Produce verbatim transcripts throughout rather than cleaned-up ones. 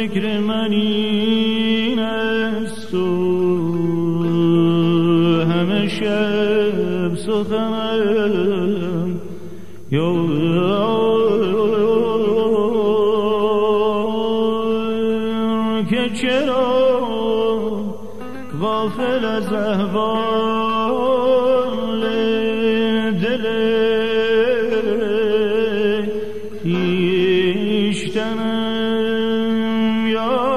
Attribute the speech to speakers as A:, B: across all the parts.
A: فکر من این است و همه شب سخنم یا که چرا غافل از احوال دل خویشتنم یا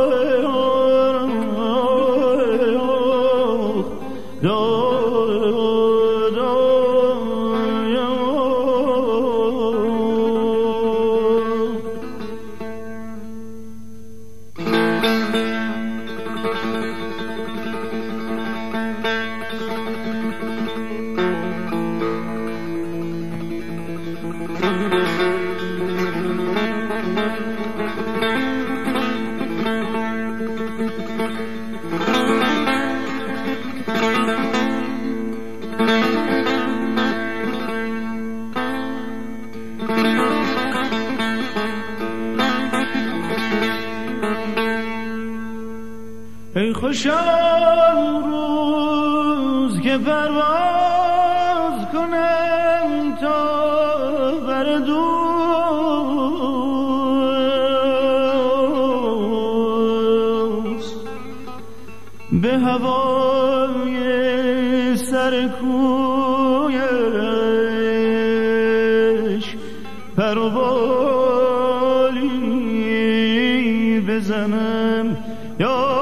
A: ای خوشا روز که پرواز کنم تا بر دوست به هوای سر کویش پروبالی بزنم یا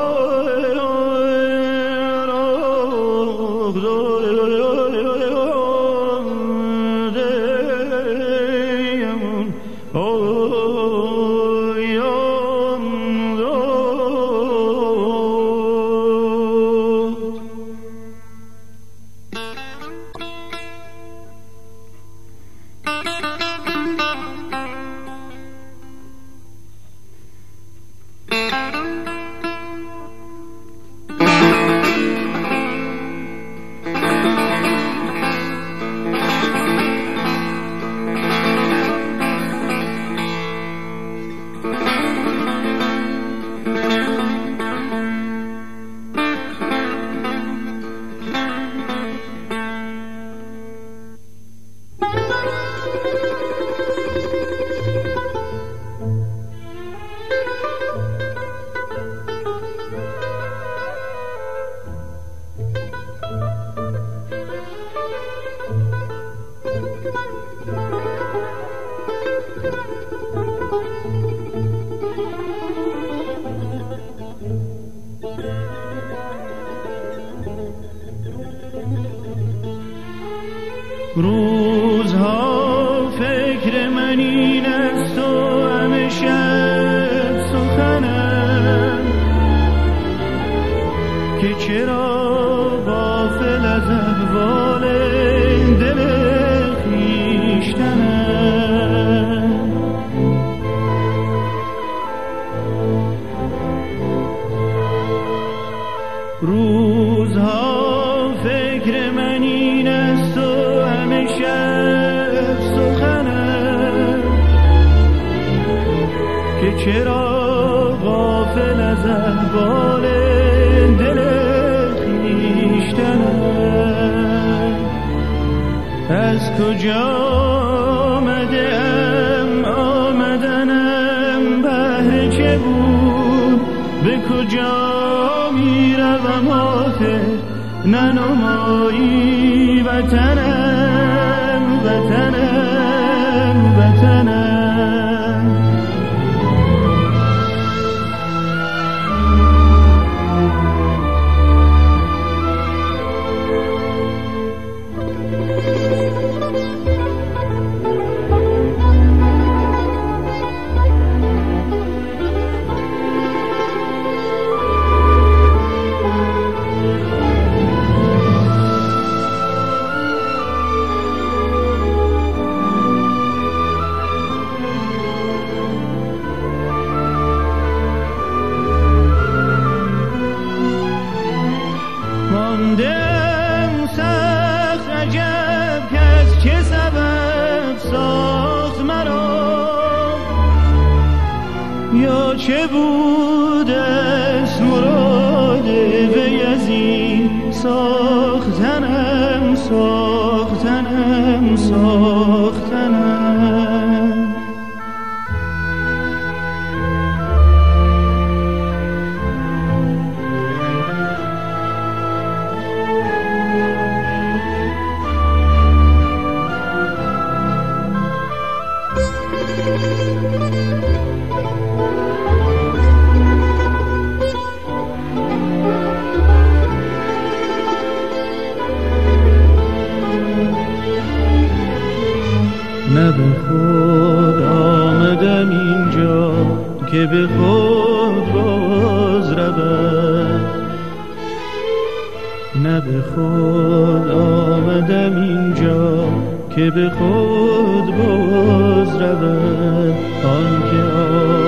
A: روزها فکر من این است و همه شب سخنم که چرا غافل از احوال دل خویشتنم روزها فکر من این است و شب سخنم که چرا غافل از احوال دل خویشتنم از کجا آمده ام آمدنم بهر چه بود به کجا می روم آخر ننمایی وطنم وطنم وطنم یا چه بود است مراد وی از این ساختنم ساختنم ساختنم. نه به خود آمدم اینجا که به خود باز رود، نه به خود آمدم اینجا که به خود باز رود. آن که